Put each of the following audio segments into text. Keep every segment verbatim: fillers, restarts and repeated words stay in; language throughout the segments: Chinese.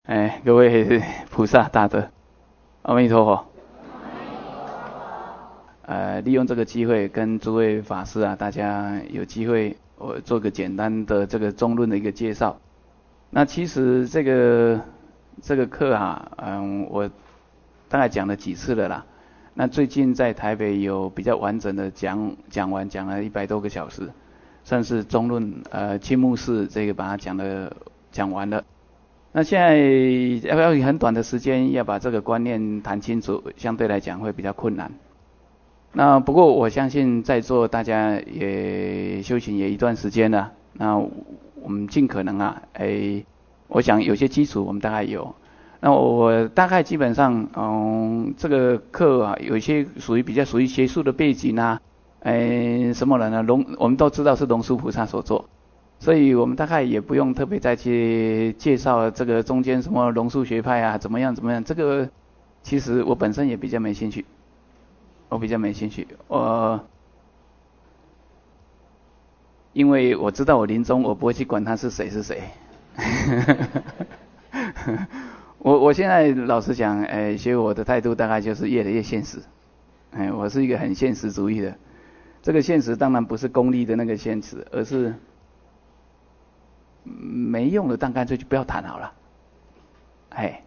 哎，各位菩萨大德，阿弥陀佛。呃，利用这个机会跟诸位法师啊，大家有机会我做个简单的这个中论的一个介绍。那其实这个这个课啊，嗯，我大概讲了几次了啦。那最近在台北有比较完整的讲讲完，讲了一百多个小时，算是中论呃青木寺这个把它讲的讲完了。那现在要不要以很短的时间要把这个观念谈清楚，相对来讲会比较困难。那不过我相信在座大家也修行也一段时间了，那我们尽可能啊，哎，我想有些基础我们大概有。那我大概基本上，嗯，这个课啊，有一些属于比较属于学术的背景啊，哎，什么人呢？龙，我们都知道是龙树菩萨所做。所以我们大概也不用特别再去介绍这个中间什么龙树学派啊，怎么样怎么样，这个其实我本身也比较没兴趣，我比较没兴趣，我因为我知道我临终我不会去管他是谁是谁，我我现在老实讲，哎，学我的态度大概就是越来越现实，哎，我是一个很现实主义的，这个现实当然不是功利的那个现实，而是没用的，但干脆就不要谈好了。哎，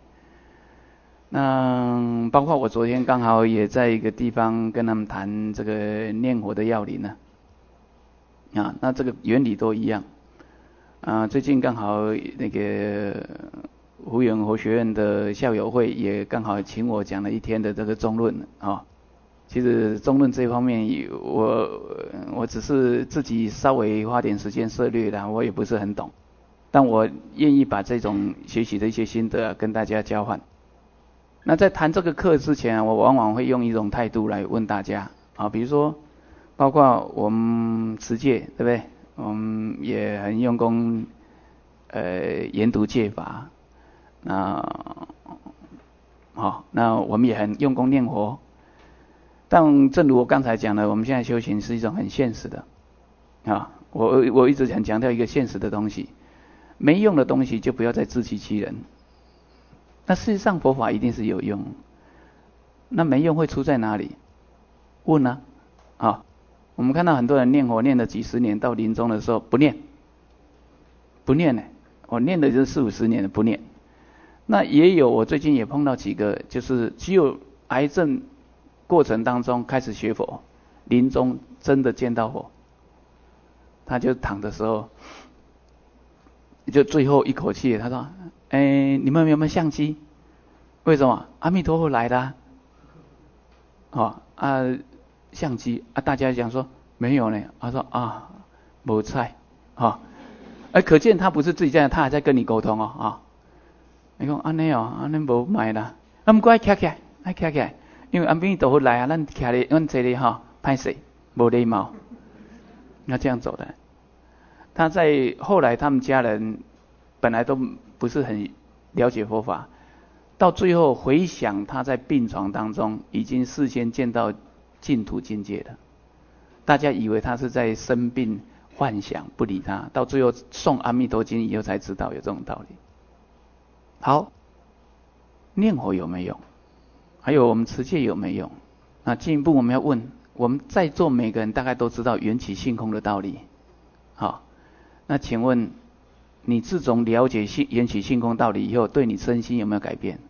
那包括我昨天刚好也在一个地方跟他们谈这个念佛的要领呢，啊，那这个原理都一样。啊，最近刚好那个湖远佛学院的校友会也刚好请我讲了一天的这个中论啊。其实中论这方面我我只是自己稍微花点时间涉略的，我也不是很懂。但我愿意把这种学习的一些心得、啊、跟大家交换。那在谈这个课之前、啊，我往往会用一种态度来问大家啊，比如说，包括我们持戒，对不对？我们也很用功，呃，研读戒法。那好，那我们也很用功念佛。但正如我刚才讲的，我们现在修行是一种很现实的啊。我我一直很强调一个现实的东西。没用的东西就不要再自欺欺人。那事实上佛法一定是有用，那没用会出在哪里？问啊，啊，我们看到很多人念佛念了几十年，到临终的时候不念，不念呢，我念的就是四五十年的不念。那也有，我最近也碰到几个，就是只有癌症过程当中开始学佛，临终真的见到佛，他就躺的时候。就最后一口气，他说：“哎，你们有没有相机？为什么？阿弥陀佛来的啊！哦啊，相机啊，大家讲说没有呢。他说啊，没菜啊，哎，可见他不是自己这样，他还在跟你沟通哦啊。你讲安尼哦，安尼无买啦，那么乖，徛起来，爱徛起来，因为阿弥陀佛来啊，咱徛咧，咱坐咧哈，歹势，无礼貌，要这样走的。”他在后来，他们家人本来都不是很了解佛法，到最后回想他在病床当中已经事先见到净土境界了，大家以为他是在生病幻想，不理他，到最后诵阿弥陀经以后才知道有这种道理。好，念佛有没有用？还有我们持戒有没有用？那进一步我们要问，我们在座每个人大概都知道缘起性空的道理，好。那请问，你自从了解性缘起性空道理以后，对你身心有没有改变？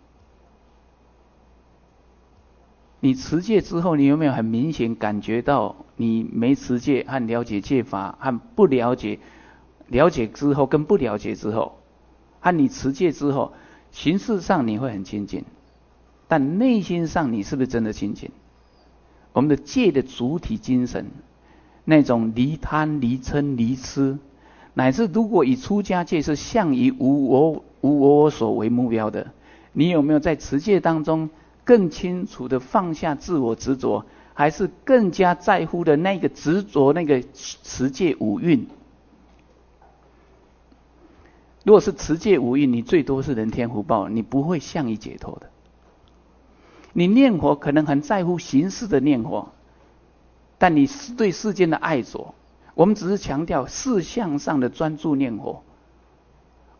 你持戒之后，你有没有很明显感觉到，你没持戒和了解戒法和不了解，了解之后跟不了解之后，和你持戒之后，形式上你会很亲近，但内心上你是不是真的亲近？我们的戒的主体精神，那种离贪、离嗔、离痴。乃至如果以出家戒是向以无我无我所为目标的，你有没有在持戒当中更清楚的放下自我执着，还是更加在乎的那个执着那个持戒五蕴？如果是持戒五蕴，你最多是人天福报，你不会向以解脱的。你念佛可能很在乎形式的念佛，但你对世间的爱着。我们只是强调事项上的专注念佛，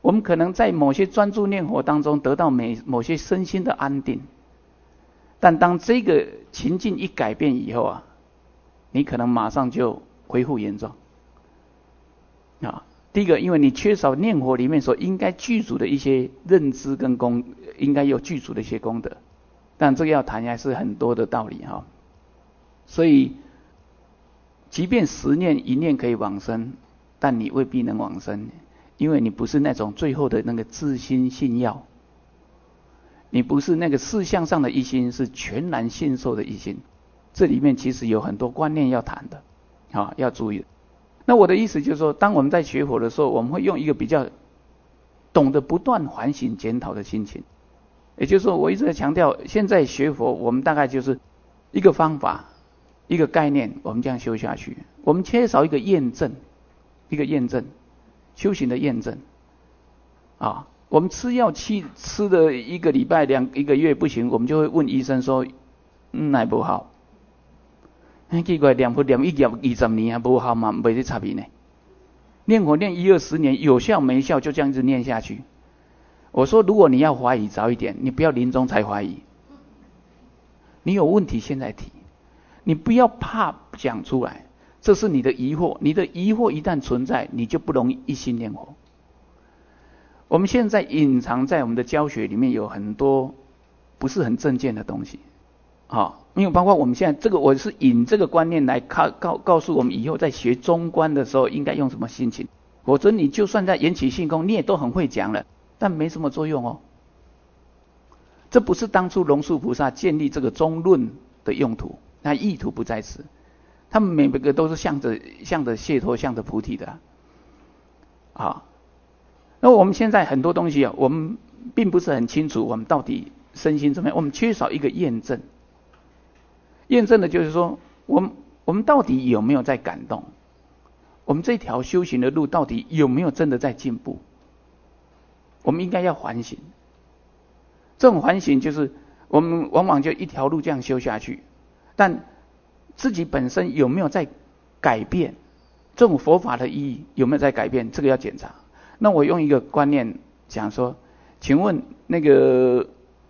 我们可能在某些专注念佛当中得到某某些身心的安定，但当这个情境一改变以后啊，你可能马上就恢复原状啊。第一个，因为你缺少念佛里面所应该具足的一些认知跟功，应该有具足的一些功德，但这个要谈还是很多的道理哈。所以，即便十念一念可以往生，但你未必能往生，因为你不是那种最后的那个自心信要，你不是那个事相上的一心，是全然信受的一心。这里面其实有很多观念要谈的，啊，要注意的。那我的意思就是说，当我们在学佛的时候，我们会用一个比较懂得不断反省检讨的心情。也就是说，我一直在强调，现在学佛，我们大概就是一个方法、一个概念，我们这样修下去。我们缺少一个验证，一个验证，修行的验证。啊，我们吃药吃吃了一个礼拜、两一个月不行，我们就会问医生说，嗯，哪不好？奇怪，念佛念一念二十年还不好嘛，没得差别呢。念佛念一二十年，有效没效，就这样子念下去。我说，如果你要怀疑，早一点，你不要临终才怀疑。你有问题现在提，你不要怕讲出来，这是你的疑惑。你的疑惑一旦存在，你就不容易一心念佛。我们现在隐藏在我们的教学里面有很多不是很正见的东西。好，因为包括我们现在这个，我是引这个观念来告告告诉我们，以后在学中观的时候应该用什么心情。否则你就算在缘起性空，你也都很会讲了，但没什么作用哦。这不是当初龙树菩萨建立这个中论的用途，那意图不在此。他们每个都是向着向着解脱、向着菩提的。啊，那我们现在很多东西啊，我们并不是很清楚，我们到底身心怎么样？我们缺少一个验证。验证的就是说，我们我们到底有没有在感动？我们这条修行的路到底有没有真的在进步？我们应该要反省。这种反省就是我们往往就一条路这样修下去，但自己本身有没有在改变？这种佛法的意义有没有在改变？这个要检查。那我用一个观念讲说，请问那个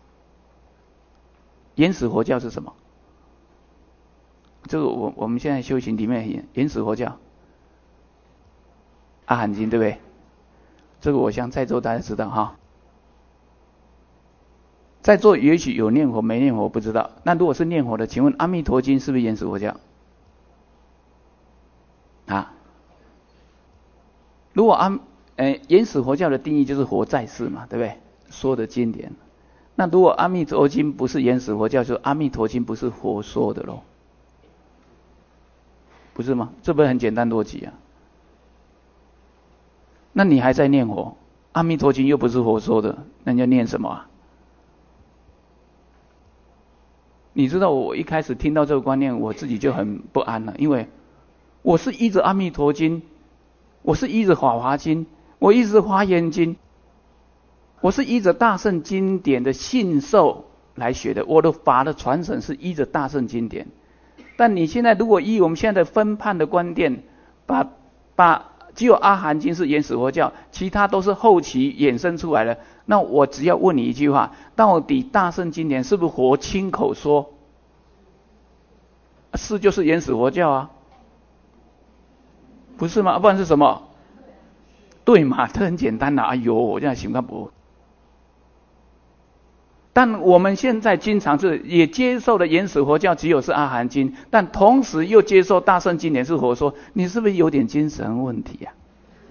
原始佛教是什么？这个我我们现在修行里面原始佛教，阿含经对不对？这个我想在座大家知道哈。在座也许有念佛没念佛不知道，那如果是念佛的，请问阿弥陀经是不是原始佛教？啊？如果阿呃原始佛教的定义就是佛在世嘛，对不对？说的经典。那如果阿弥陀经不是原始佛教，就阿弥陀经不是佛说的咯？不是吗？这不是很简单逻辑啊？那你还在念佛，阿弥陀经又不是佛说的，那你要念什么啊？你知道我一开始听到这个观念，我自己就很不安了，因为我是依着阿弥陀经，我是依着法华经，我依着华严经，我是依着大乘经典的信受来学的，我的法的传承是依着大乘经典。但你现在如果依我们现在的分判的观点，把把只有阿含经是原始佛教，其他都是后期衍生出来的，那我只要问你一句话，到底大乘经典是不是佛亲口说？是就是原始佛教啊，不是吗？不然是什么？对嘛，这很简单啦、啊。哎呦，我这样想看不？但我们现在经常是也接受了原始佛教只有是阿含经，但同时又接受大乘经典是佛说，你是不是有点精神问题啊？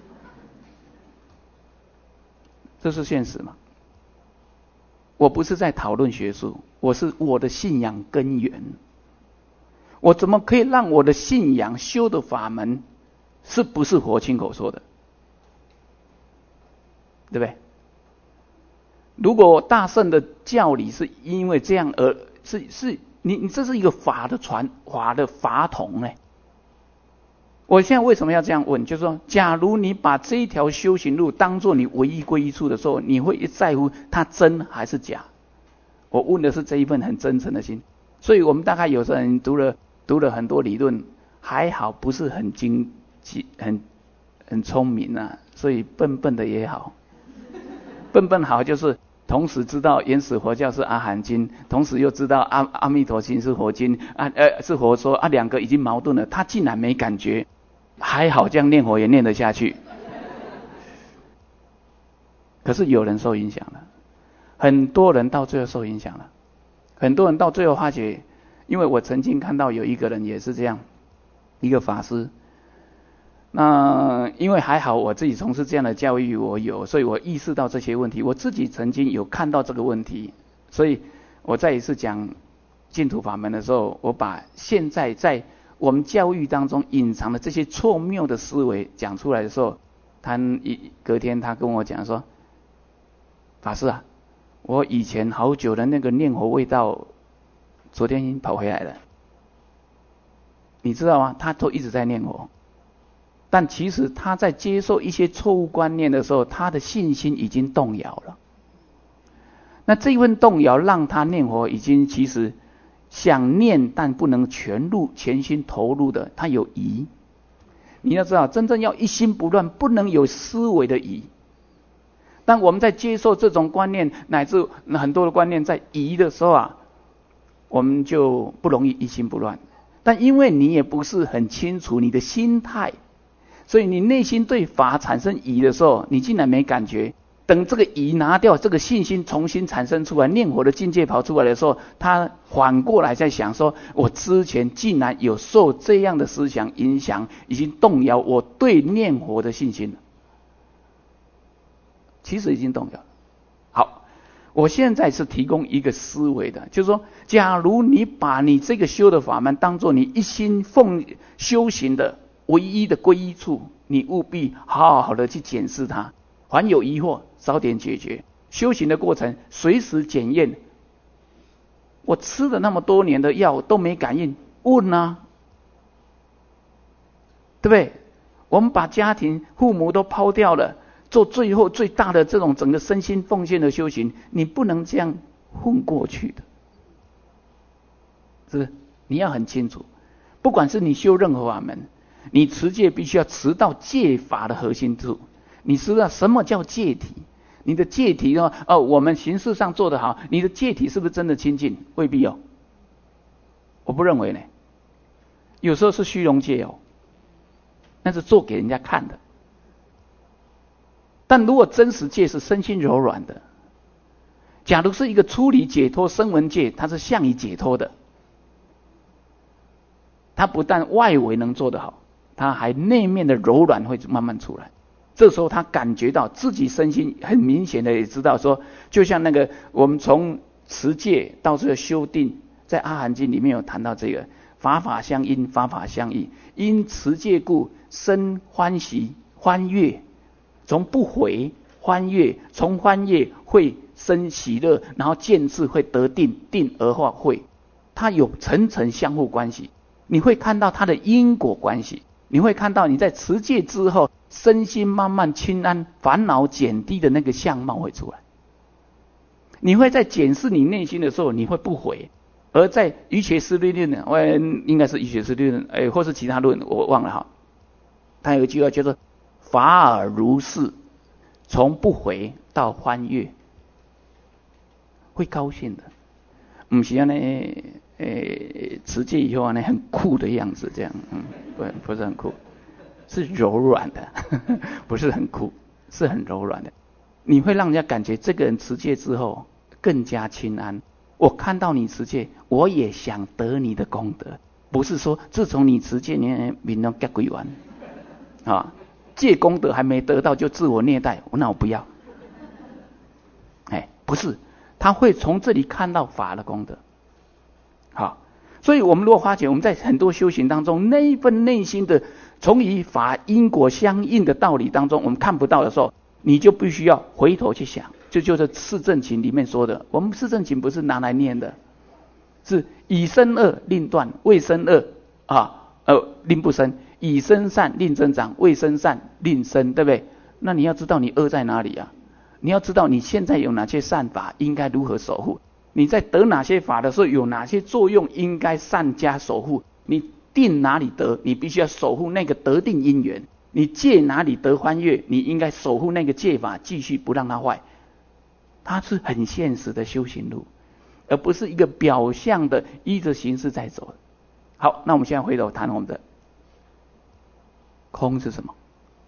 这是现实嘛？我不是在讨论学术，我是我的信仰根源。我怎么可以让我的信仰修的法门是不是佛亲口说的？对不对？如果大乘的教理是因为这样而是是你你这是一个法的传法的法统呢？我现在为什么要这样问？就是说，假如你把这一条修行路当作你唯一皈依处的时候，你会在乎它真还是假？我问的是这一份很真诚的心。所以我们大概有时候人读了读了很多理论，还好不是很精很很聪明啊，所以笨笨的也好。 笨笨好就是同时知道原始佛教是阿含经，同时又知道阿阿弥陀经是佛经啊，呃是佛说啊，两个已经矛盾了，他竟然没感觉，还好这样念佛也念得下去。可是有人受影响了，很多人到最后受影响了，很多人到最后发觉，因为我曾经看到有一个人也是这样，一个法师。那因为还好我自己从事这样的教育，我有，所以我意识到这些问题，我自己曾经有看到这个问题，所以我再一次讲净土法门的时候，我把现在在我们教育当中隐藏的这些错谬的思维讲出来的时候，他一隔天他跟我讲说，法师啊，我以前好久的那个念佛味道昨天跑回来了，你知道吗？他都一直在念佛，但其实他在接受一些错误观念的时候，他的信心已经动摇了。那这一份动摇让他念佛已经其实想念，但不能全入全心投入的，他有疑。你要知道，真正要一心不乱，不能有思维的疑。当我们在接受这种观念，乃至很多的观念在疑的时候啊，我们就不容易一心不乱。但因为你也不是很清楚你的心态，所以你内心对法产生疑的时候，你竟然没感觉。等这个疑拿掉，这个信心重新产生出来，念佛的境界跑出来的时候，他反过来在想说，我之前竟然有受这样的思想影响，已经动摇我对念佛的信心了。其实已经动摇了。好，我现在是提供一个思维的，就是说，假如你把你这个修的法门当作你一心奉修行的唯一的皈依处，你务必好好的去检视它，凡有疑惑早点解决。修行的过程随时检验，我吃了那么多年的药都没感应，问啊，对不对？我们把家庭父母都抛掉了，做最后最大的这种整个身心奉献的修行，你不能这样混过去的，是不是？你要很清楚，不管是你修任何法门，你持戒必须要持到戒法的核心处。你知道什么叫戒体？你的戒体呢？哦，我们形式上做得好，你的戒体是不是真的清净？未必哦，我不认为呢。有时候是虚荣戒哦，那是做给人家看的。但如果真实戒是身心柔软的，假如是一个出离解脱声闻戒，它是向于解脱的，它不但外围能做得好，它还内面的柔软会慢慢出来。这时候他感觉到自己身心很明显的也知道说，就像那个我们从持戒到这个修定，在阿含经里面有谈到这个法法相应，法法相异，因持戒故生欢喜欢悦，从不悔欢悦，从欢悦会生喜乐，然后渐次会得定，定而化慧，它有层层相互关系。你会看到它的因果关系，你会看到你在持戒之后身心慢慢清安，烦恼减低的那个相貌会出来。你会在检视你内心的时候，你会不悔。而在瑜伽师律论，我应该是瑜伽师律论，哎，或是其他论，我忘了哈。他有一句话叫做“法尔如是”，从不悔到欢悦，会高兴的。不是呢，诶，持戒以后呢，很酷的样子，这样，嗯，不，不是很酷。是柔软的，呵呵，不是很酷，是很柔软的。你会让人家感觉这个人持戒之后更加清安。我看到你持戒，我也想得你的功德，不是说自从你持戒，你命都结鬼完啊，戒功德还没得到就自我虐待，那我不要。哎，不是，他会从这里看到法的功德。好，所以我们如果发觉我们在很多修行当中，那一份内心的从与法因果相应的道理当中，我们看不到的时候，你就必须要回头去想。这就是四正勤里面说的，我们四正勤不是拿来念的，是以身恶令断，未生恶啊，呃令不生；以身善令增长，未生善令生，对不对？那你要知道你恶在哪里啊？你要知道你现在有哪些善法，应该如何守护？你在得哪些法的时候，有哪些作用应该善加守护？你定哪里得，你必须要守护那个得定因缘；你戒哪里得欢悦，你应该守护那个戒法，继续不让它坏。 它是很现实的修行路，而不是一个表象的依着形式在走。好，那我们现在回头谈我们的空是什么？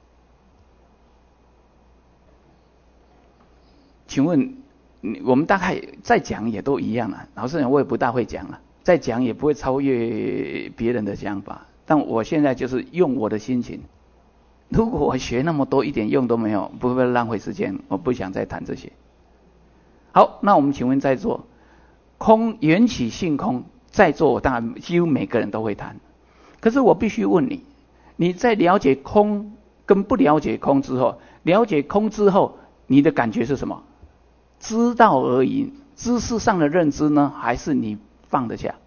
请问我们大概再讲也都一样了，老实讲我也不大会讲了，再讲也不会超越别人的想法。但我现在就是用我的心情，如果我学那么多一点用都没有，不会浪费时间，我不想再谈这些。好，那我们请问在座，空缘起性空，在座我当然几乎每个人都会谈。可是我必须问你，你在了解空跟不了解空之后，了解空之后，你的感觉是什么？知道而已，知识上的认知呢，还是你放得下？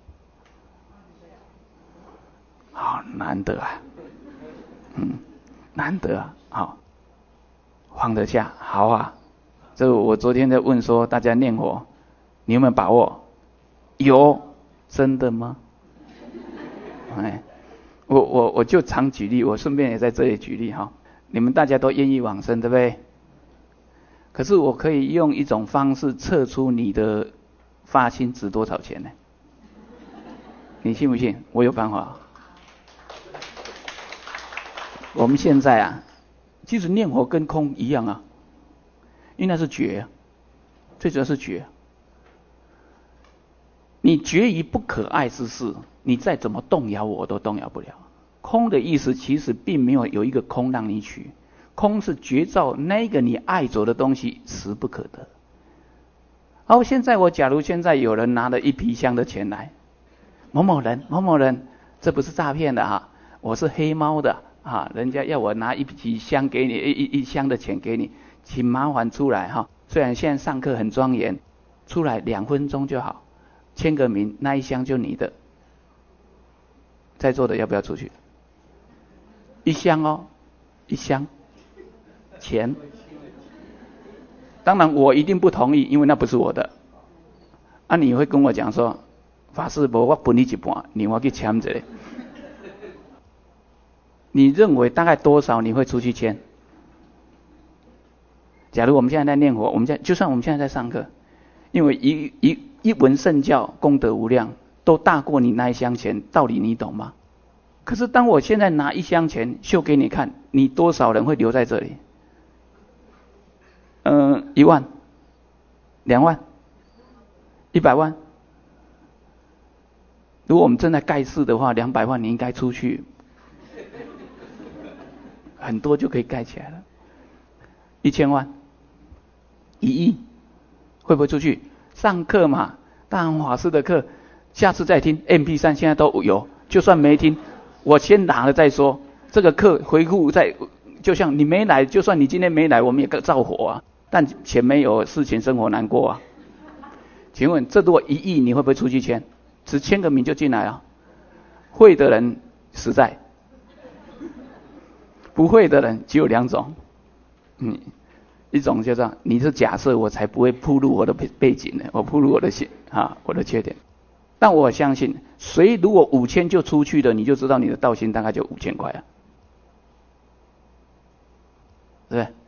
好难得啊，嗯，难得啊，好，放得下，好啊。这我昨天在问说，大家念佛，你有没有把握？有，真的吗？哎，我我我就常举例，我顺便也在这里举例哈。你们大家都愿意往生，对不对？可是我可以用一种方式测出你的发心值多少钱呢？你信不信？我有办法。我们现在啊，其实念佛跟空一样啊，因为那是觉，最主要是觉。你觉于不可爱之事，你再怎么动摇我都动摇不了。空的意思其实并没有有一个空让你取，空是觉照那个你爱着的东西实不可得。好，现在我假如现在有人拿了一皮箱的钱来，某某人某某人，这不是诈骗的哈，我是黑猫的啊，人家要我拿一皮箱给你，一一一箱的钱给你，请麻烦出来哈。虽然现在上课很庄严，出来两分钟就好，签个名，那一箱就你的。在座的要不要出去？一箱哦，一箱钱。当然我一定不同意，因为那不是我的。啊，你会跟我讲说，法师无我分你一半，你我去签一个。你认为大概多少你会出去签？假如我们现在在念佛，我们现在就算我们现在在上课，因为一一一闻圣教功德无量，都大过你那一箱钱，道理你懂吗？可是当我现在拿一箱钱秀给你看，你多少人会留在这里？嗯、呃，一万、两万、一百万。如果我们正在盖世的话，两百万你应该出去，很多就可以盖起来了。一千万、一亿，会不会出去？上课嘛，大安法师的课，下次再听 M P 三 现在都有，就算没听，我先拿了再说。这个课回顾再，就像你没来，就算你今天没来，我们也照火啊。但钱没有，事情生活难过啊。请问，这如果一亿，你会不会出去签？只签个名就进来啊？会的人实在，不会的人只有两种。嗯，一种就这样，你是假设我才不会暴露我的背景呢，我暴露我的心啊，我的缺点。但我相信，谁如果五千就出去的，你就知道你的道心大概就五千块啊，对不对？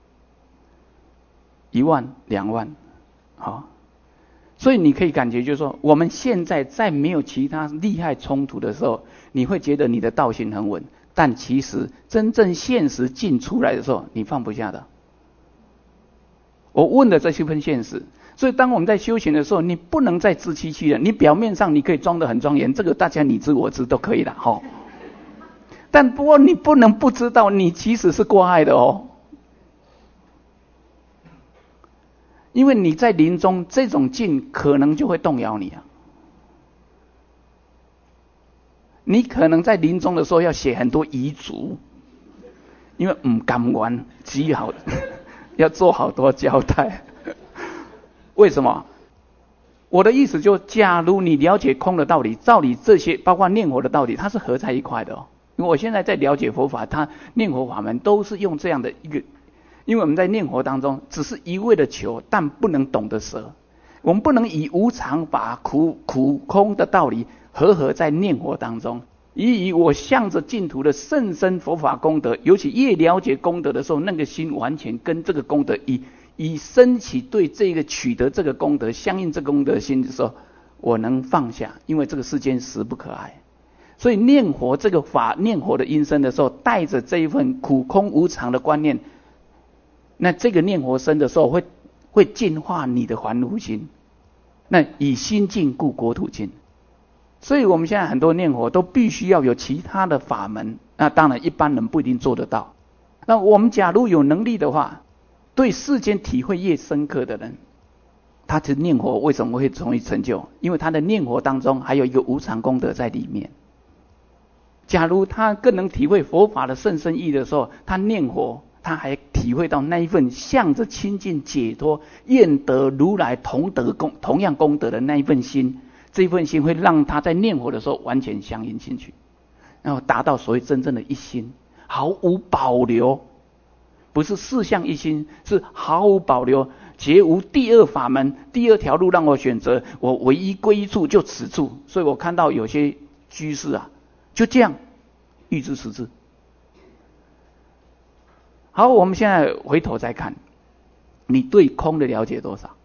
一万、两万，好，所以你可以感觉就是说，我们现在在没有其他利害冲突的时候，你会觉得你的道心很稳，但其实真正现实进出来的时候，你放不下的。我问的这些份现实，所以当我们在修行的时候，你不能再自欺欺人。你表面上你可以装得很庄严，这个大家你知我知都可以的哈。但不过你不能不知道，你其实是挂碍的哦。因为你在临终这种境可能就会动摇你啊。你可能在临终的时候要写很多遗嘱，因为唔甘愿，只好要做好多交代。为什么？我的意思就，假如你了解空的道理，照理这些包括念佛的道理，它是合在一块的哦。因为我现在在了解佛法，它念佛法门都是用这样的一个。因为我们在念佛当中，只是一味的求，但不能懂得舍。我们不能以无常把苦苦空的道理合合在念佛当中。以以我向着净土的甚深佛法功德，尤其越了解功德的时候，那个心完全跟这个功德一以升起对这个取得这个功德相应这个功德心的时候，我能放下，因为这个世间实不可爱。所以念佛这个法，念佛的音声的时候，带着这一份苦空无常的观念，那这个念佛声的时候会会净化你的凡夫心。那以心净故国土净。所以我们现在很多念佛都必须要有其他的法门，那当然一般人不一定做得到。那我们假如有能力的话，对世间体会越深刻的人，他的念佛为什么会容易成就？因为他的念佛当中还有一个无常功德在里面。假如他更能体会佛法的甚深义的时候，他念佛他还体会到那一份向着亲近解脱愿得如来同德功同样功德的那一份心，这一份心会让他在念佛的时候完全相应进去，然后达到所谓真正的一心，毫无保留，不是四项一心，是毫无保留，绝无第二法门，第二条路让我选择，我唯一归一处就此处。所以我看到有些居士啊，就这样欲知实质。好，我们现在回头再看，你对空的了解多少？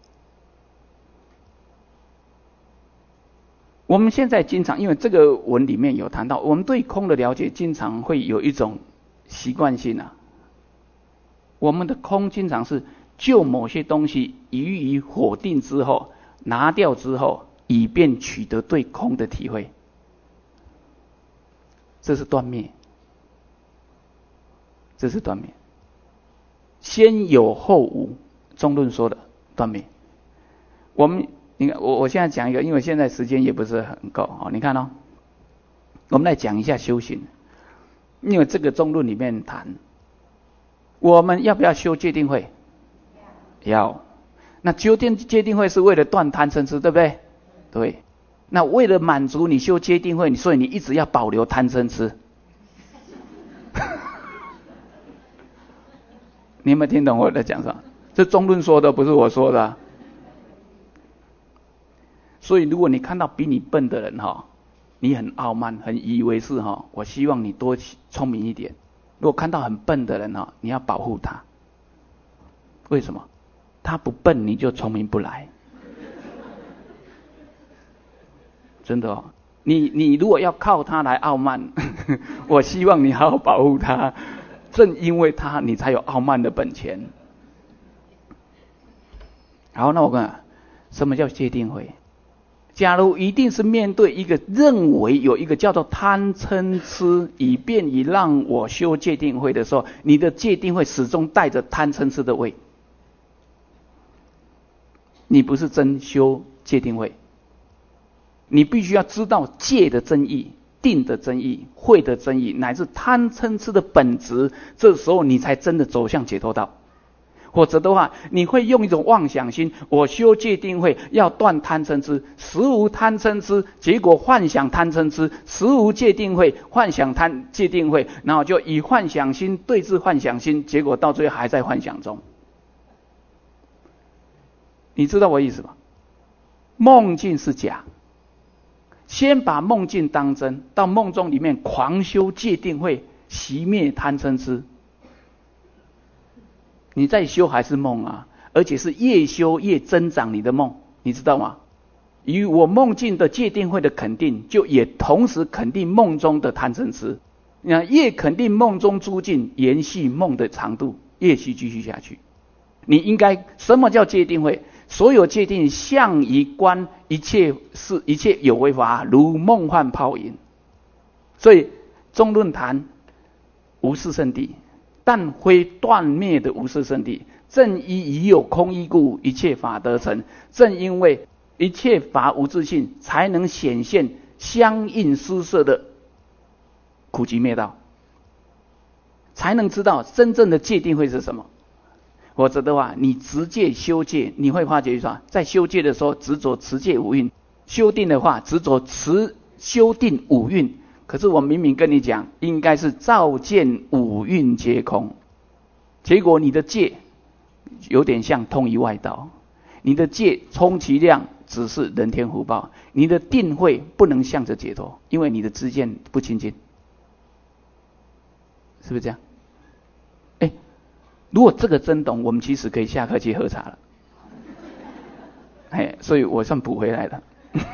我们现在经常，因为这个文里面有谈到，我们对空的了解经常会有一种习惯性啊。我们的空经常是就某些东西予以否定之后，拿掉之后，以便取得对空的体会。这是断灭，这是断灭。先有后无，中论说的断灭。我们你看，我我现在讲一个，因为现在时间也不是很够啊。你看哦，我们来讲一下修行，因为这个中论里面谈，我们要不要修戒定慧？要。那修定戒定慧是为了断贪嗔痴，对不对？对。那为了满足你修戒定慧，所以你一直要保留贪嗔痴。你有没有听懂我在讲什么？这中论说的，不是我说的啊。所以如果你看到比你笨的人哈，你很傲慢，很以为是哈，我希望你多聪明一点。如果看到很笨的人哈，你要保护他。为什么？他不笨，你就聪明不来。真的哦，你你如果要靠他来傲慢，我希望你好好保护他。正因为他，你才有傲慢的本钱。好，那我跟你讲，什么叫戒定慧？假如一定是面对一个认为有一个叫做贪嗔痴，以便以让我修戒定慧的时候，你的戒定慧始终带着贪嗔痴的味，你不是真修戒定慧。你必须要知道戒的真义、定的真义、慧的真义，乃至贪嗔痴的本质，这时候你才真的走向解脱道。否则的话，你会用一种妄想心，我修戒定慧要断贪嗔痴，实无贪嗔痴，结果幻想贪嗔痴；实无戒定慧，幻想贪戒定慧，然后就以幻想心对治幻想心，结果到最后还在幻想中。你知道我意思吗？梦境是假，先把梦境当真，到梦中里面狂修戒定慧，熄灭贪嗔痴。你在修还是梦啊？而且是越修越增长你的梦，你知道吗？与我梦境的戒定慧的肯定，就也同时肯定梦中的贪嗔痴。那越肯定梦中诸境，延续梦的长度，越续继续下去。你应该什么叫戒定慧？所有戒定向于观一切是一切有为法，如梦幻泡影。所以中论谈无四圣谛，但非断灭的无四圣谛。正依已有空依故，一切法得成。正因为一切法无自性，才能显现相应施设的苦集灭道，才能知道真正的戒定慧是什么。否则的话，你直戒修戒，你会发觉说，在修戒的时候执着持戒五蕴，修定的话执着持修定五蕴。可是我明明跟你讲，应该是照见五蕴皆空，结果你的戒有点像通于外道，你的戒充其量只是人天福报，你的定慧不能向着解脱，因为你的知见不清净，是不是这样？哎， 如果这个真懂，我们其实可以下课去喝茶了。哎，所以我算补回来了。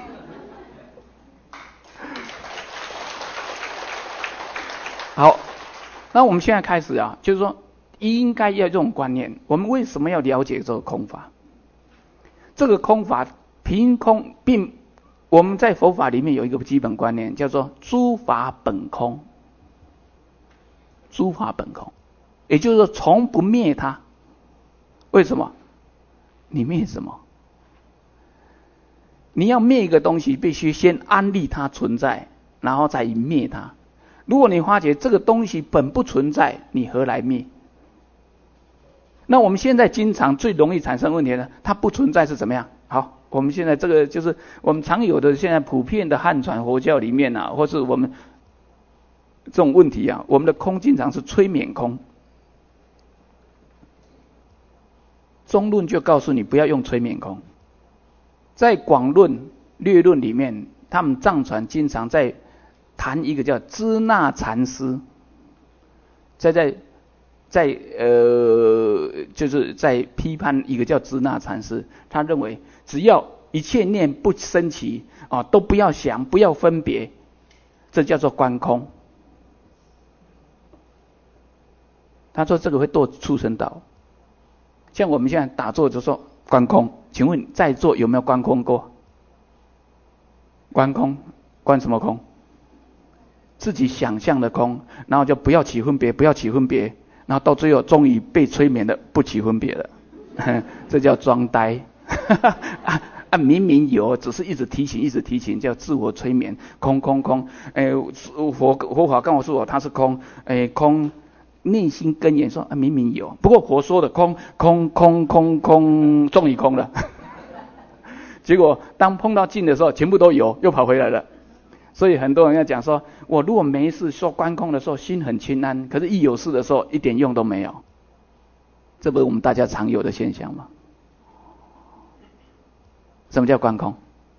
好，那我们现在开始啊，就是说应该要这种观念。我们为什么要了解这个空法？这个空法凭空，并我们在佛法里面有一个基本观念，叫做诸法本空。诸法本空，也就是说从不灭它。为什么？你灭什么？你要灭一个东西，必须先安立它存在，然后再灭它。如果你发觉这个东西本不存在，你何来灭？那我们现在经常最容易产生问题呢？它不存在是怎么样？好，我们现在这个就是我们常有的现在普遍的汉传佛教里面啊，或是我们这种问题啊，我们的空经常是催眠空。中论就告诉你不要用催眠空。在广论、略论里面，他们藏传经常在谈一个叫支那禅师，在在在呃，就是在批判一个叫支那禅师，他认为只要一切念不生起啊，都不要想，不要分别，这叫做观空。他说这个会堕畜生道。像我们现在打坐就说观空，请问在座有没有观空过？观空，观什么空？自己想象的空，然后就不要起分别，不要起分别，然后到最后终于被催眠的不起分别了，这叫装呆。啊啊，明明有，只是一直提醒，一直提醒，叫自我催眠，空空空。哎，佛佛法跟我说它是空，哎空。内心根言说啊，明明有，不过佛说的空空空空空，终于空了。结果当碰到境的时候，全部都有，又跑回来了。所以很多人要讲说，我如果没事说观空的时候心很清安，可是一有事的时候一点用都没有。这不是我们大家常有的现象吗？什么叫观空？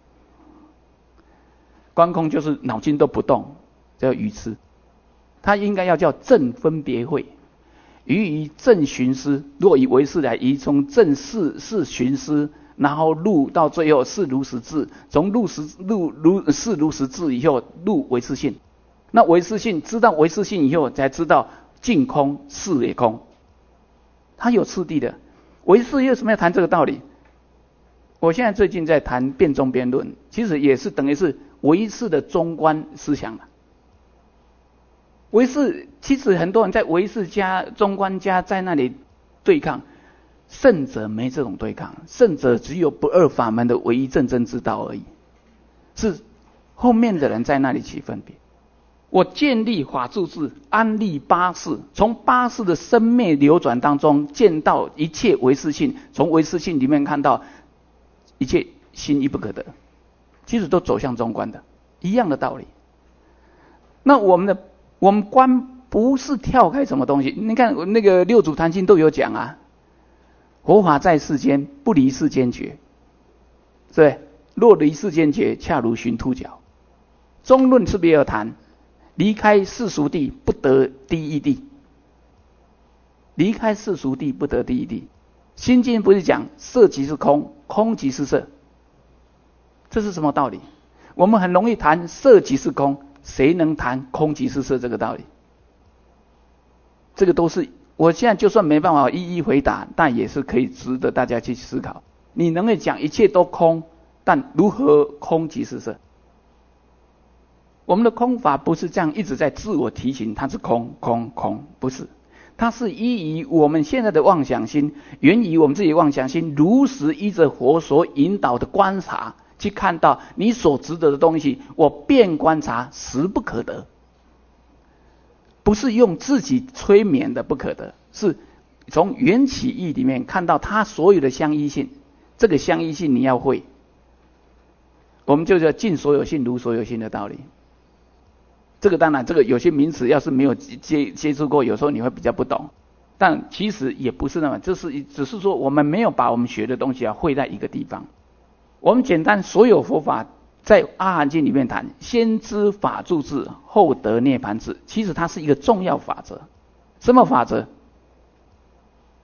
观空就是脑筋都不动，叫愚痴。它应该要叫正分别会，于于正寻思。若以唯识来，宜从正事事寻思，然后入到最后是如实智，从入实入如是如实智以后入唯识性。那唯识性知道唯识性以后，才知道净空事也空。它有次第的。唯识为什么要谈这个道理？我现在最近在谈辩中辩论，其实也是等于是唯识的中观思想了。唯识其实很多人在唯识家、中观家在那里对抗，圣者没这种对抗，圣者只有不二法门的唯一正真之道而已，是后面的人在那里起分别。我建立法住智，安立八识，从八识的生灭流转当中见到一切唯识性，从唯识性里面看到一切心亦不可得，其实都走向中观的一样的道理。那我们的我们观不是跳开什么东西，你看那个六祖坛经都有讲啊，佛法在世间，不离世间觉，对，若离世间觉，恰如寻兔角。中论是不是也有谈，离开世俗地，不得第一地，离开世俗地，不得第一地。心经不是讲色即是空，空即是色，这是什么道理？我们很容易谈色即是空，谁能谈空即是色这个道理？这个都是我现在就算没办法一一回答，但也是可以值得大家去思考。你能够讲一切都空，但如何空即是色？我们的空法不是这样一直在自我提醒它是空空空，不是，它是依于我们现在的妄想心，源于我们自己的妄想心，如实依着佛所引导的观察，去看到你所值得的东西，我便观察实不可得，不是用自己催眠的不可得，是从缘起义里面看到它所有的相依性，这个相依性你要会，我们就叫尽所有性如所有性的道理。这个当然，这个有些名词要是没有接接触过，有时候你会比较不懂。但其实也不是那么，就是只是说我们没有把我们学的东西啊汇在一个地方。我们简单所有佛法在阿含经里面谈，先知法住智，后得涅盘智，其实它是一个重要法则。什么法则？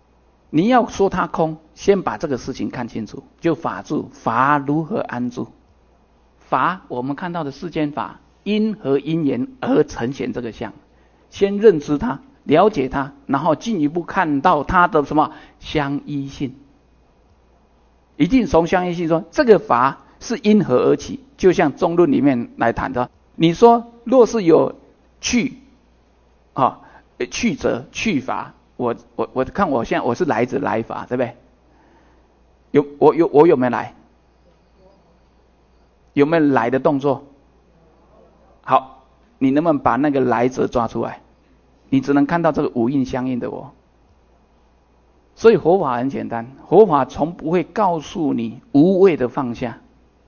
你要说它空，先把这个事情看清楚，就法住，法如何安住？法我们看到的世间法，因和因缘而呈现这个相，先认知它，了解它，然后进一步看到它的什么相依性。一定从相依性说，这个法是因何而起？就像中论里面来谈的，你说若是有去啊，去者去法，我我我看我现在我是来者来法，对不对？有我有我有没有来？有没有来的动作？好，你能不能把那个来者抓出来？你只能看到这个无应相应的我。所以佛法很简单，佛法从不会告诉你无谓的放下。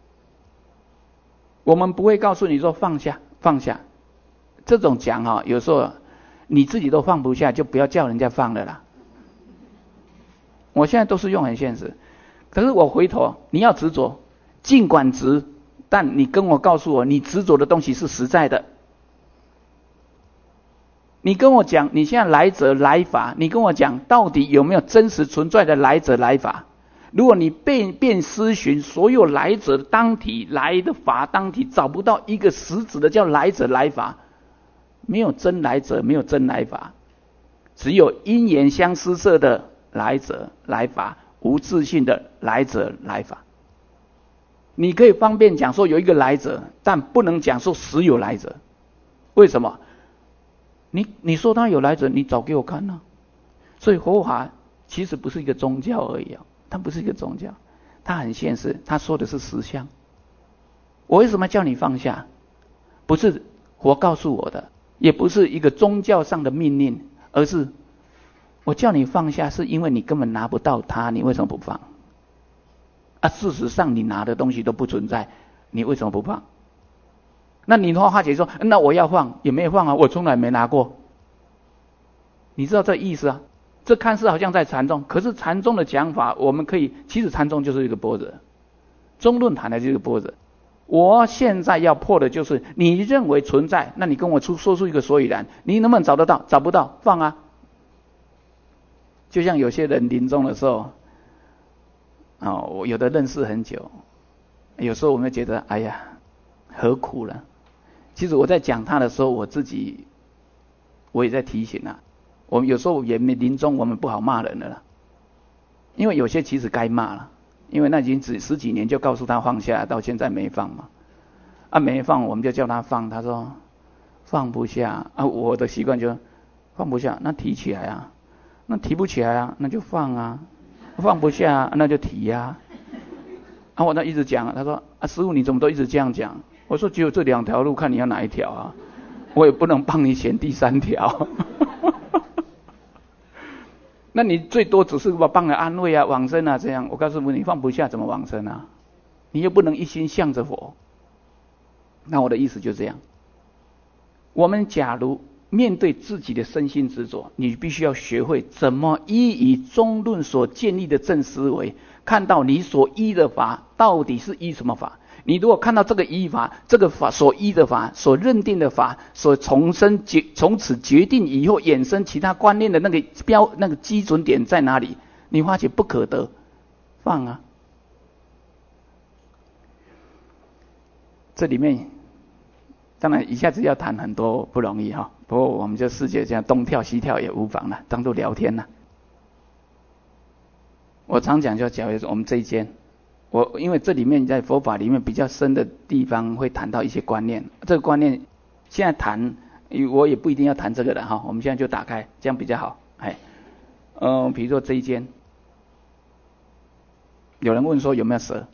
我们不会告诉你说放下放下，这种讲啊，有时候你自己都放不下，就不要叫人家放了啦。我现在都是用很现实，可是我回头你要执着，尽管执，但你跟我告诉我，你执着的东西是实在的。你跟我讲，你现在来者来法，你跟我讲到底有没有真实存在的来者来法？如果你遍遍思寻所有来者的当体来的法当体，找不到一个实质的叫来者来法，没有真来者，没有真来法，只有因缘相施设的来者来法，无自性的来者来法。你可以方便讲说有一个来者，但不能讲说实有来者。为什么？你你说他有来者，你找给我看啊。所以佛法其实不是一个宗教而已啊，它不是一个宗教，它很现实，它说的是实相。我为什么叫你放下？不是佛告诉我的，也不是一个宗教上的命令，而是我叫你放下，是因为你根本拿不到它，你为什么不放？啊，事实上你拿的东西都不存在，你为什么不放？那你的话，化解说，那我要放也没放啊，我从来没拿过。你知道这意思啊？这看似好像在禅宗，可是禅宗的讲法，我们可以，其实禅宗就是一个般若，中论谈的就是一个般若。我现在要破的就是你认为存在，那你跟我出说出一个所以然，你能不能找得到？找不到，放啊。就像有些人临终的时候，哦，我有的认识很久，有时候我们觉得，哎呀，何苦了？其实我在讲他的时候，我自己我也在提醒啊。我们有时候也没临终，我们不好骂人了啦，因为有些其实该骂了，因为那已经只十几年就告诉他放下，到现在没放嘛。啊，没放，我们就叫他放，他说放不下啊。我的习惯就放不下，那提起来啊，那提不起来啊，那就放啊，放不下啊，那就提呀、啊。啊，我那一直讲，他说啊，师父你怎么都一直这样讲？我说只有这两条路，看你要哪一条啊？我也不能帮你选第三条。那你最多只是帮人安慰啊、往生啊这样。我告诉你，你放不下怎么往生啊？你又不能一心向着佛。那我的意思就这样。我们假如面对自己的身心执着，你必须要学会怎么依以中论所建立的正思维，看到你所依的法到底是依什么法。你如果看到这个依法，这个法所依的法，所认定的法，所重生决从此决定以后衍生其他观念的那个标那个基准点在哪里？你发觉不可得，放啊！这里面当然一下子要谈很多不容易哈，不过我们就世界这样东跳西跳也无妨了，当作聊天了。我常讲就讲我们这一间。我因为这里面在佛法里面比较深的地方会谈到一些观念，这个观念现在谈，我也不一定要谈这个的哈，我们现在就打开，这样比较好。哎，嗯，比如说这一间，有人问说有没有蛇，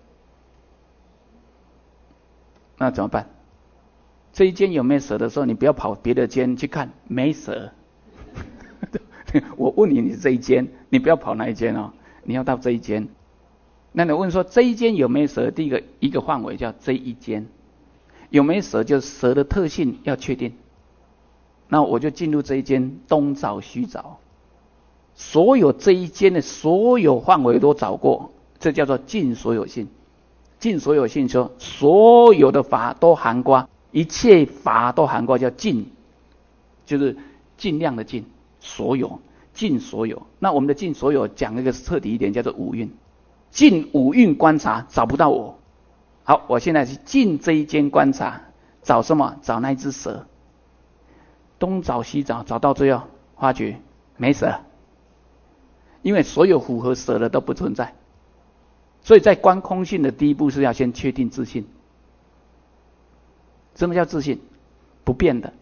那怎么办？这一间有没有蛇的时候，你不要跑别的间去看，没蛇。我问你，你这一间，你不要跑那一间哦，你要到这一间。那你问说这一间有没有蛇？第一个一个范围叫这一间有没有蛇，就是蛇的特性要确定。那我就进入这一间，东找西找，所有这一间的所有范围都找过，这叫做尽所有性。尽所有性说所有的法都含括，一切法都含括，叫尽，就是尽量的尽，所有尽所有。那我们的尽所有讲一个彻底一点，叫做五蕴。尽五蕴观察，找不到我。好，我现在去尽这一间观察，找什么？找那一只蛇。东找西找，找到最后发觉没蛇，因为所有符合蛇的都不存在。所以在观空性的第一步是要先确定自性。什么叫自性？不变的、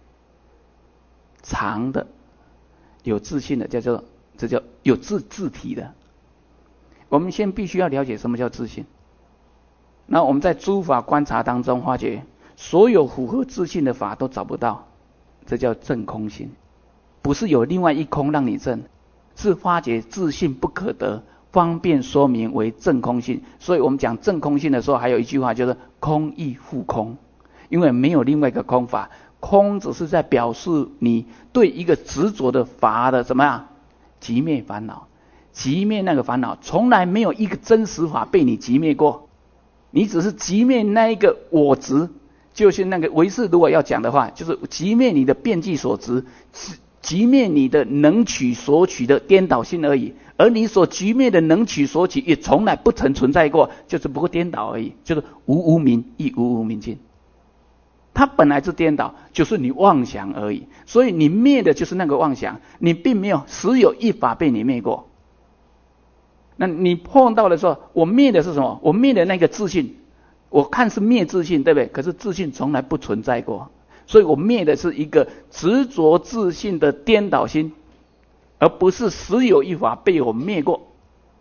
常的、有自性的，叫做这叫有自自体的。我们先必须要了解什么叫自性。那我们在诸法观察当中发觉，所有符合自性的法都找不到，这叫证空性。不是有另外一空让你证，是发觉自性不可得，方便说明为证空性。所以我们讲证空性的时候，还有一句话就是空亦复空，因为没有另外一个空法，空只是在表示你对一个执着的法的怎么样寂灭烦恼。寂灭那个烦恼，从来没有一个真实法被你寂灭过，你只是寂灭那一个我执。就是那个唯识如果要讲的话，就是寂灭你的遍计所执，寂灭你的能取所取的颠倒性而已。而你所寂灭的能取所取也从来不曾存在过，就是不过颠倒而已，就是无无明亦无无明尽。它本来是颠倒，就是你妄想而已。所以你灭的就是那个妄想，你并没有实有一法被你灭过。那你碰到的时候，我灭的是什么？我灭的那个自性，我看是灭自性，对不对？可是自性从来不存在过，所以我灭的是一个执着自性的颠倒心，而不是实有一法被我灭过。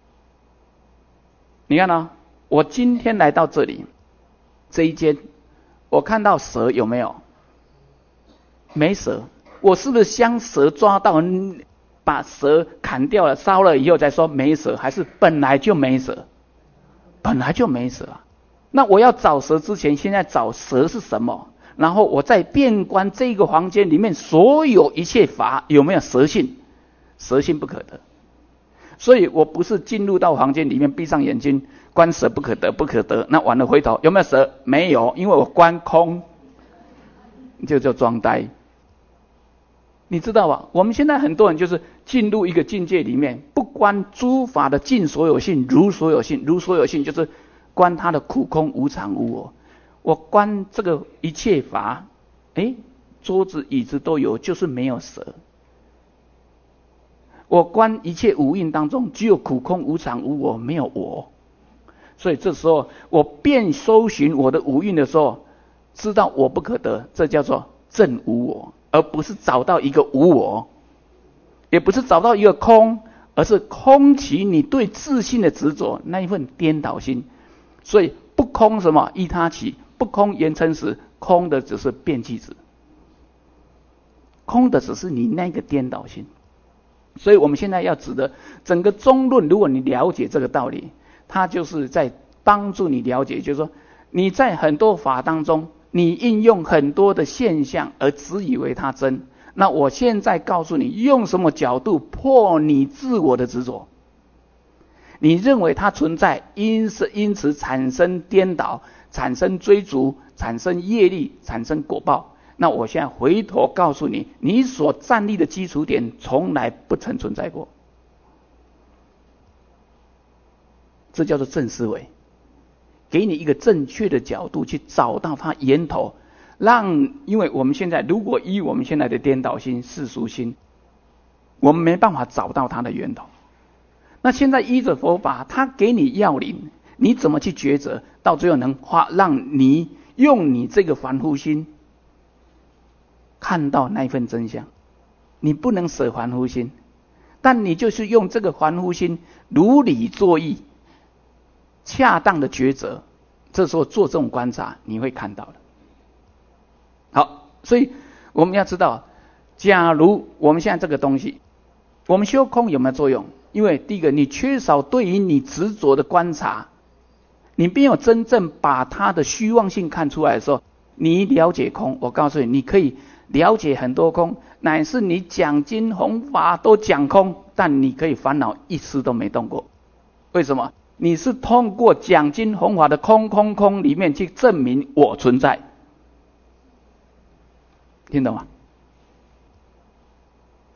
你看啊，我今天来到这里这一间，我看到蛇有没有？没蛇。我是不是将蛇抓到，把蛇砍掉了烧了以后再说没蛇，还是本来就没蛇？本来就没蛇啊。那我要找蛇之前，现在找蛇是什么？然后我再遍观这个房间里面所有一切法有没有蛇性？蛇性不可得。所以我不是进入到房间里面闭上眼睛观蛇不可得不可得，那完了回头有没有蛇？没有，因为我观空，就叫装呆。你知道吧？我们现在很多人就是进入一个境界里面，不观诸法的尽所有性、如所有性。如所有性就是观它的苦空无常无我。我观这个一切法，哎，桌子椅子都有，就是没有蛇。我观一切五蕴当中，只有苦空无常无我，没有我。所以这时候我便搜寻我的五蕴的时候，知道我不可得，这叫做证无我，而不是找到一个无我，也不是找到一个空，而是空起你对自性的执着那一份颠倒心。所以不空什么依他起，不空言称实，空的只是遍计执，空的只是你那个颠倒心。所以我们现在要指的整个中论，如果你了解这个道理，它就是在帮助你了解，就是说你在很多法当中，你应用很多的现象而只以为它真。那我现在告诉你，用什么角度破你自我的执着？你认为它存在，因是因此产生颠倒，产生追逐，产生业力，产生果报。那我现在回头告诉你，你所站立的基础点从来不曾存在过。这叫做正思维，给你一个正确的角度去找到它源头。让，因为我们现在如果依我们现在的颠倒心、世俗心，我们没办法找到它的源头。那现在依着佛法，它给你要领，你怎么去抉择，到最后能花让你用你这个凡夫心看到那一份真相。你不能舍凡夫心，但你就是用这个凡夫心如理作意，恰当的抉择，这时候做这种观察，你会看到的。好，所以我们要知道，假如我们现在这个东西，我们修空有没有作用？因为第一个，你缺少对于你执着的观察，你没有真正把它的虚妄性看出来的时候，你了解空，我告诉你，你可以了解很多空，乃是你讲经弘法都讲空，但你可以烦恼一丝都没动过。为什么？你是通过讲经弘法的空空空里面去证明我存在，听懂吗？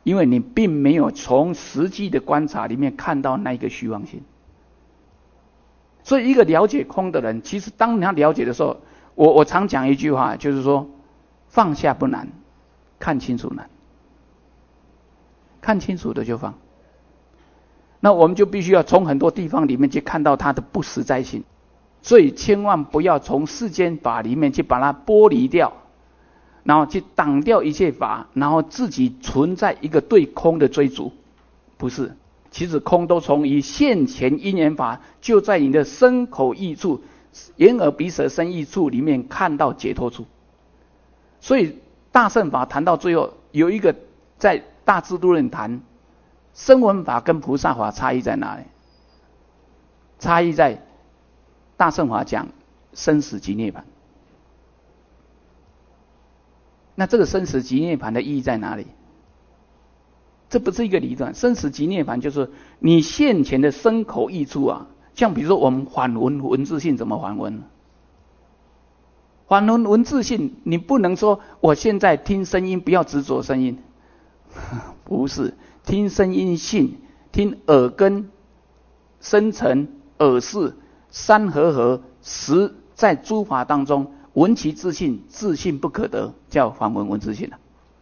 因为你并没有从实际的观察里面看到那一个虚妄性。所以一个了解空的人，其实当他了解的时候，我我常讲一句话，就是说放下不难，看清楚难。看清楚的就放。那我们就必须要从很多地方里面去看到它的不实在性。所以千万不要从世间法里面去把它剥离掉，然后去挡掉一切法，然后自己存在一个对空的追逐。不是，其实空都从于现前因缘法，就在你的身口意处、眼耳鼻舌身意处里面看到解脱处。所以大乘法谈到最后，有一个在大智度论谈声闻法跟菩萨法差异在哪里？差异在大乘法讲生死即涅槃。那这个生死即涅槃的意义在哪里？这不是一个理论，生死即涅槃就是你现前的身口意处啊。像比如说我们反闻文字性怎么反闻？反闻文字性，你不能说我现在听声音不要执着声音，不是，听声音性，听耳根生成耳识三合合实在诸法当中闻其自性，自性不可得，叫反闻文字性。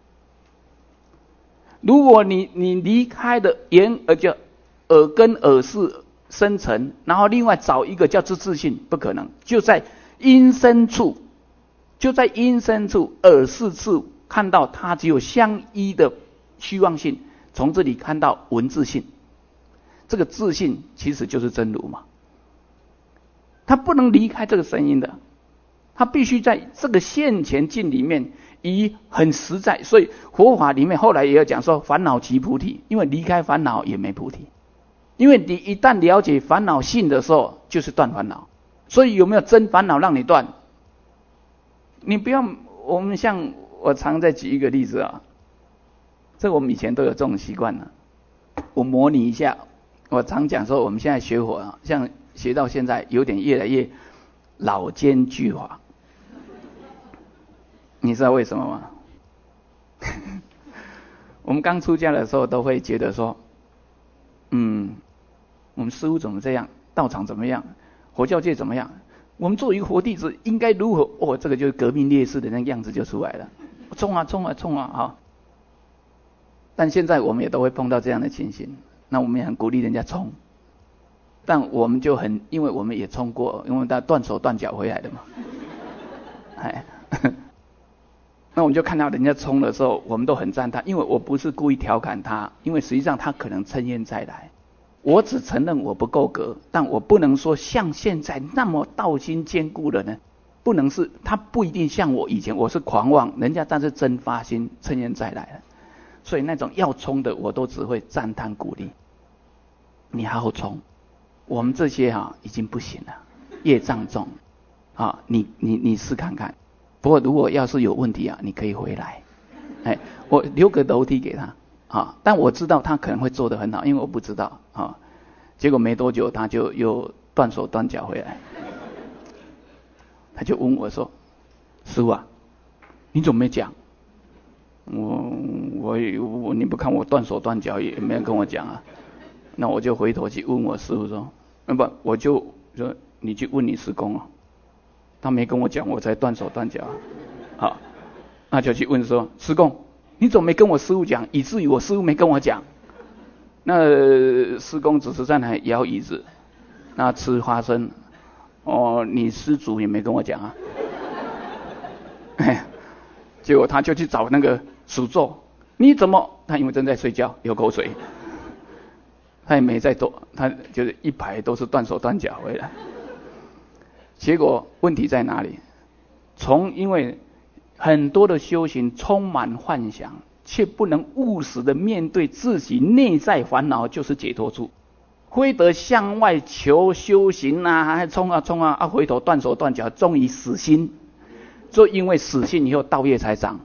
如果你你离开的眼耳叫耳根耳识生成，然后另外找一个叫自自性，不可能，就在音声处，就在音声处耳识处看到它只有相依的虚妄性，从这里看到文字性，这个自性其实就是真如嘛。他不能离开这个声音的，他必须在这个现前境里面以很实在。所以佛法里面后来也有讲说烦恼即菩提，因为离开烦恼也没菩提。因为你一旦了解烦恼性的时候，就是断烦恼。所以有没有真烦恼让你断？你不要，我们像我常在举一个例子啊，这我们以前都有这种习惯了。我模拟一下，我常讲说我们现在学佛啊，像学到现在有点越来越老奸巨猾。你知道为什么吗？我们刚出家的时候都会觉得说，嗯，我们师父怎么这样，道场怎么样，佛教界怎么样，我们作为一个佛弟子应该如何？哦，这个就是革命烈士的那个样子就出来了，冲啊冲啊冲啊哈！但现在我们也都会碰到这样的情形，那我们也很鼓励人家冲，但我们就很，因为我们也冲过，因为他断手断脚回来的嘛，哎。那我们就看到人家冲的时候，我们都很赞叹，因为我不是故意调侃他，因为实际上他可能趁愿再来。我只承认我不够格，但我不能说像现在那么道心坚固的呢，不能是他不一定像我以前，我是狂妄，人家但是真发心趁愿再来了。所以那种要冲的，我都只会赞叹鼓励。你好好冲，我们这些啊已经不行了，业障重啊，你你你试看看。不过如果要是有问题啊，你可以回来，哎，我留个楼梯给他啊。但我知道他可能会做得很好，因为我不知道啊。结果没多久他就又断手断脚回来，他就问我说：“师父啊，你怎么没讲？”我我我你不看我断手断脚也没人跟我讲啊。那我就回头去问我师父说：“那不我就说你去问你师公啊。”他没跟我讲，我才断手断脚。好，那就去问说：“师公，你怎么没跟我师父讲？以至于我师父没跟我讲。”那师公只是在那摇椅子，那吃花生。哦，你师祖也没跟我讲啊。哎，结果他就去找那个诅咒，你怎么？他因为正在睡觉，流口水，他也没在动，他就是一排都是断手断脚回来。结果问题在哪里？从因为很多的修行充满幻想，却不能务实的面对自己内在烦恼，就是解脱处。非得向外求修行啊，还冲啊冲啊啊，回头断手断脚，终于死心。就因为死心以后，道业才长。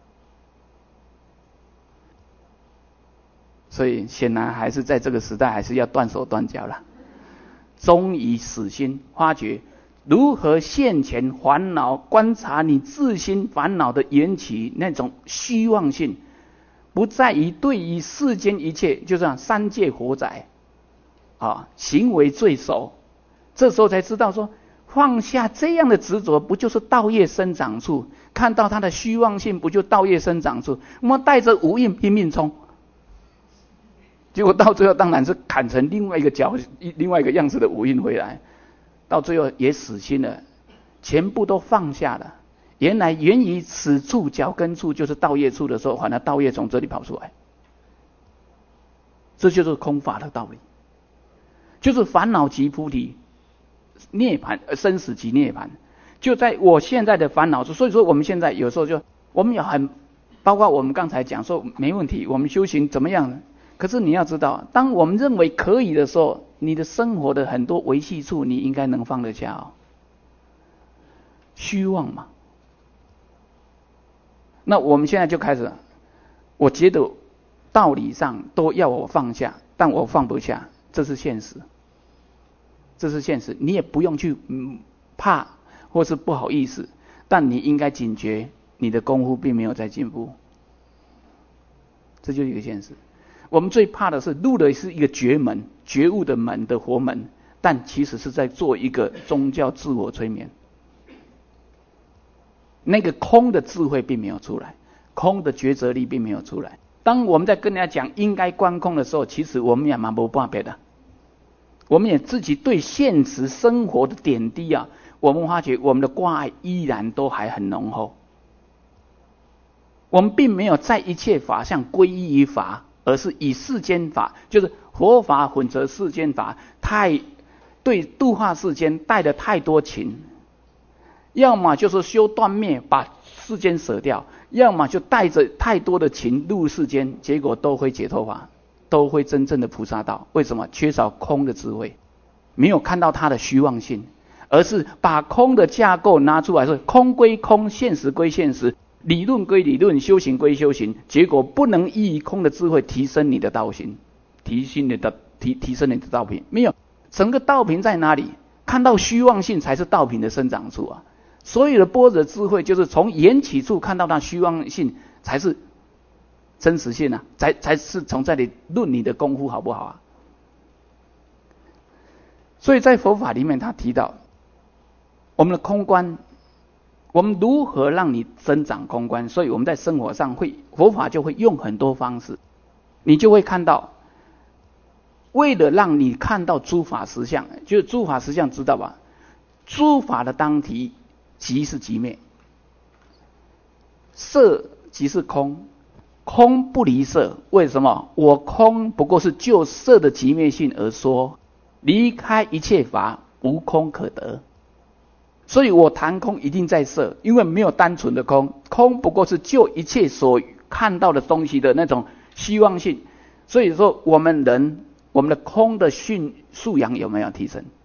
所以显然还是在这个时代，还是要断手断脚了。终于死心，发觉。如何现前烦恼，观察你自心烦恼的缘起，那种虚妄性， 不在于对于世间一切，就像三界火宅啊，行为最熟。这时候才知道说，放下这样的执着，不就是道业生长处？看到它的虚妄性，不就道业生长处？我们带着无印拼命冲，结果到最后当然是砍成另外一个角、另外一个样子的无印回来，到最后也死心了，全部都放下了。原来源于此处脚跟处就是道业处的时候，反而道业从这里跑出来，这就是空法的道理，就是烦恼即菩提，涅槃生死即涅槃，就在我现在的烦恼处。所以说我们现在有时候就我们有很，包括我们刚才讲说没问题，我们修行怎么样？可是你要知道，当我们认为可以的时候，你的生活的很多维系处，你应该能放得下哦。虚妄嘛。那我们现在就开始，我觉得道理上都要我放下，但我放不下，这是现实，这是现实。你也不用去嗯怕或是不好意思，但你应该警觉，你的功夫并没有在进步，这就是一个现实。我们最怕的是入的是一个觉门，觉悟的门的活门，但其实是在做一个宗教自我催眠。那个空的智慧并没有出来，空的抉择力并没有出来。当我们在跟人家讲应该观空的时候，其实我们也蛮没办法的。我们也自己对现实生活的点滴啊，我们发觉我们的挂碍依然都还很浓厚。我们并没有在一切法上归依于法，而是以世间法，就是佛法混合世间法，太对度化世间带了太多情。要么就是修断灭，把世间舍掉；要么就带着太多的情入世间，结果都会解脱法，都会真正的菩萨道。为什么？缺少空的智慧，没有看到它的虚妄性，而是把空的架构拿出来说，空归空，现实归现实，理论归理论，修行归修行。结果不能依空的智慧提升你的道行，提升你的提提升你的道品，没有。整个道品在哪里？看到虚妄性才是道品的生长处啊！所有的般若智慧，就是从缘起处看到它虚妄性，才是真实性啊！才才是从这里论你的功夫好不好啊？所以在佛法里面，他提到我们的空观，我们如何让你增长空观？所以我们在生活上会，佛法就会用很多方式，你就会看到，为了让你看到诸法实相，就是诸法实相，知道吧？诸法的当体。即是即灭，色即是空，空不离色。为什么？我空不过是就色的即灭性而说，离开一切法，无空可得。所以我谈空一定在色，因为没有单纯的空，空不过是就一切所看到的东西的那种虚妄性。所以说，我们人我们的空的训素养有没有提升？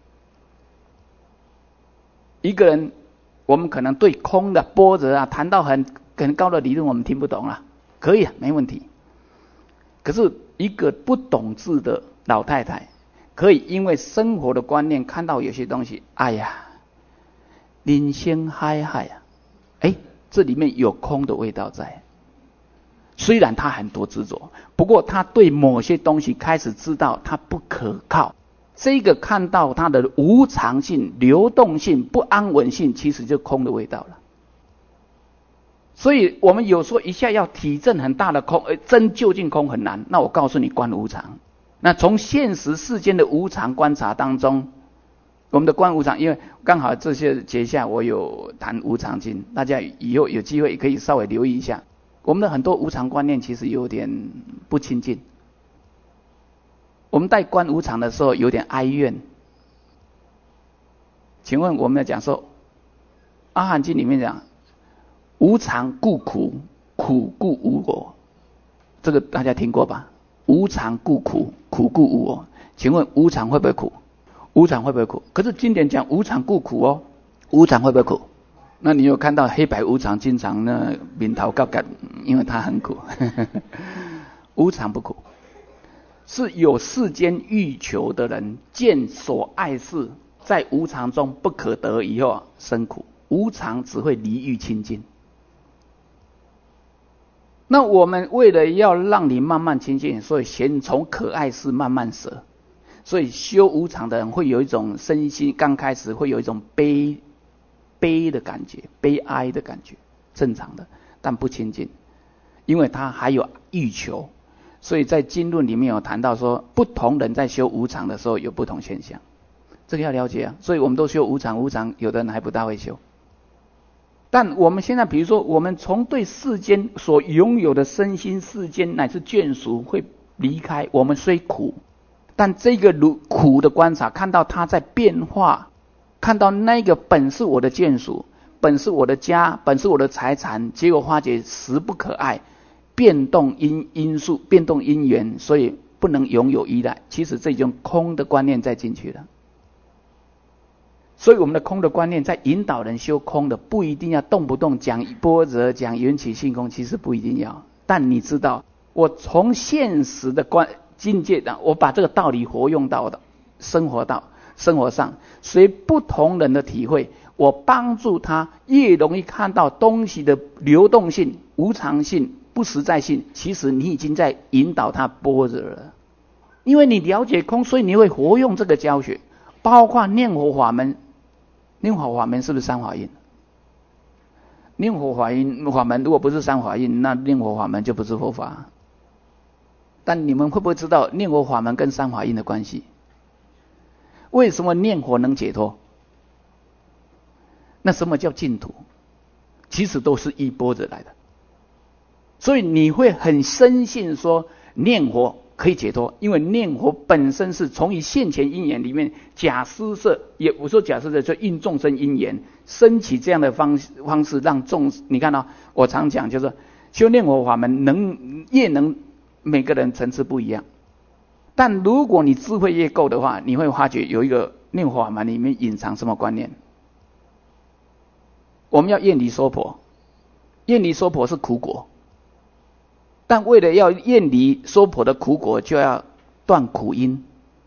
一个人。我们可能对空的般若啊谈到很很高的理论，我们听不懂了，可以啊，没问题。可是一个不懂字的老太太，可以因为生活的观念看到有些东西，哎呀，人生海海啊，哎，这里面有空的味道在。虽然他很多执着，不过他对某些东西开始知道它不可靠。这个看到它的无常性、流动性、不安稳性，其实就空的味道了。所以我们有时候一下要体证很大的空，呃，真究竟空很难。那我告诉你，观无常。那从现实世间的无常观察当中，我们的观无常，因为刚好这些节下我有谈无常经，大家以后有机会可以稍微留意一下。我们的很多无常观念其实有点不亲近。我们在观无常的时候有点哀怨。请问我们要讲说，阿含经里面讲，无常故苦，苦故无我，这个大家听过吧？无常故苦，苦故无我。请问无常会不会苦？无常会不会苦？可是经典讲无常故苦哦，无常会不会苦？那你有看到黑白无常经常呢面头高高，因为它很苦。无常不苦。是有世间欲求的人，见所爱事在无常中不可得以后生苦。无常只会离欲清净。 那我们为了要让你慢慢亲近，所以先从可爱事慢慢舍。所以修无常的人会有一种身心刚开始会有一种悲悲的感觉，悲哀的感觉，正常的，但不亲近，因为他还有欲求。所以在经论里面有谈到说，不同人在修无常的时候有不同现象，这个要了解啊。所以我们都修无常，无常有的人还不大会修。但我们现在比如说，我们从对世间所拥有的身心世间乃至眷属会离开，我们虽苦，但这个苦的观察，看到它在变化，看到那个本是我的眷属，本是我的家，本是我的财产，结果发觉实不可爱，变动因因素，变动因缘，所以不能拥有依赖。其实这种空的观念再进去了。所以我们的空的观念在引导人修空的，不一定要动不动讲般若，讲缘起性空，其实不一定要。但你知道，我从现实的观境界的，我把这个道理活用到的生活到生活上，随不同人的体会，我帮助他越容易看到东西的流动性、无常性、不实在性。其实你已经在引导他般若了，因为你了解空，所以你会活用这个教学，包括念佛法门。念佛法门是不是三法印？念佛法印法门如果不是三法印，那念佛法门就不是佛法。但你们会不会知道念佛法门跟三法印的关系？为什么念佛能解脱？那什么叫净土？其实都是依般若来的。所以你会很深信说念佛可以解脱，因为念佛本身是从以现前因缘里面假施设，也不说假施设，就应众生因缘升起这样的方方式，让众你看到、哦、我常讲就是修念佛法门能越能每个人层次不一样，但如果你智慧越够的话，你会发觉有一个念佛法门里面隐藏什么观念。我们要厌离娑婆，厌离娑婆是苦果，但为了要厌离娑婆的苦果，就要断苦因。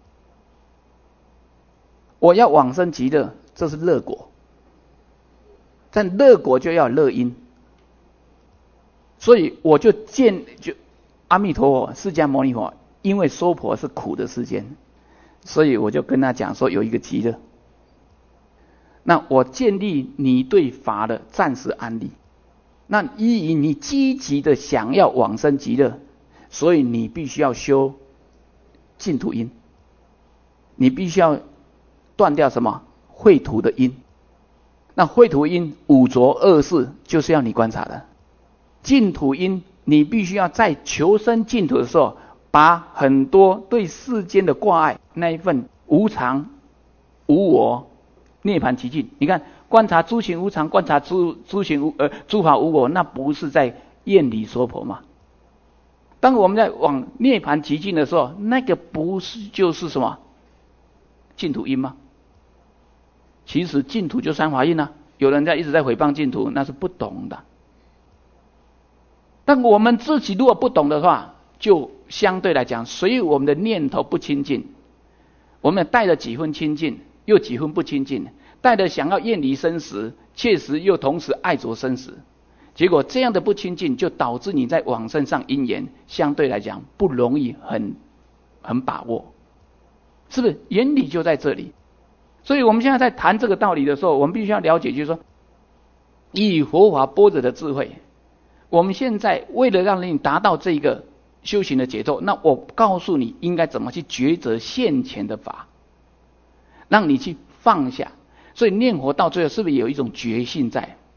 我要往生极乐，这是乐果，但乐果就要乐因。所以我就见就阿弥陀佛释迦牟尼佛，因为娑婆是苦的世间，所以我就跟他讲说有一个极乐。那我建立你对法的暂时安立，那依于你积极的想要往生极乐，所以你必须要修净土因，你必须要断掉什么秽土的因。那秽土因五浊恶世就是要你观察的。净土因你必须要在求生净土的时候，把很多对世间的挂碍，那一份无常、无我、涅槃寂静，你看观察诸行无常，观察诸诸行无呃诸法无我，那不是在厌离娑婆吗？当我们在往涅槃寂静的时候，那个不是就是什么净土因吗？其实净土就三法印啊。有人在一直在诽谤净土，那是不懂的。但我们自己如果不懂的话，就相对来讲，随我们的念头不清净，我们带着几分清净，又几分不清净，带着想要厌离生死，确实又同时爱着生死，结果这样的不清净，就导致你在往生上因缘相对来讲不容易很很把握，是不是？原理就在这里。所以我们现在在谈这个道理的时候，我们必须要了解，就是说以佛法般若的智慧，我们现在为了让你达到这个修行的节奏，那我告诉你应该怎么去抉择现前的法，让你去放下。所以念佛到最后是不是有一种觉性在？